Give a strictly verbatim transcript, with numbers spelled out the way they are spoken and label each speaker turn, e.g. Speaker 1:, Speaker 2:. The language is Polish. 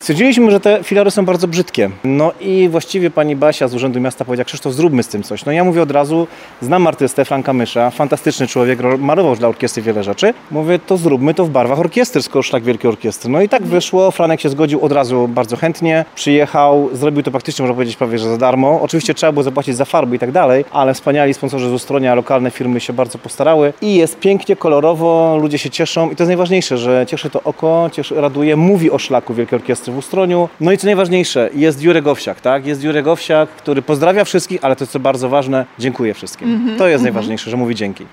Speaker 1: Stwierdziliśmy, że te filary są bardzo brzydkie. No i właściwie pani Basia z Urzędu Miasta powiedziała: Krzysztof, zróbmy z tym coś. No ja mówię od razu, znam artystę Franka Mysza, fantastyczny człowiek, malował dla orkiestry wiele rzeczy. Mówię, to zróbmy to w barwach orkiestry, skoro szlak Wielkiej Orkiestry. No i tak wyszło, Franek się zgodził od razu bardzo chętnie, przyjechał, zrobił to praktycznie, można powiedzieć, prawie że za darmo. Oczywiście trzeba było zapłacić za farby i tak dalej, ale wspaniali sponsorzy z Ustronia, lokalne firmy się bardzo postarały i jest pięknie, kolorowo, ludzie się cieszą i to jest najważniejsze, że cieszy to oko, cieszy, raduje, mówi o szlaku Wielkiej Orkiestry w Ustroniu. No i co najważniejsze, jest Jurek Owsiak, tak? Jest Jurek Owsiak, który pozdrawia wszystkich, ale to co bardzo ważne, dziękuję wszystkim. Mm-hmm, to jest mm-hmm. najważniejsze, że mówi dzięki.